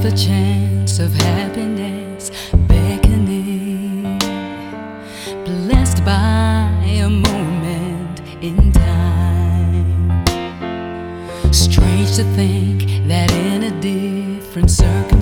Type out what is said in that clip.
the chance of happiness beckoning, blessed by a moment in time. Strange to think that in a different circle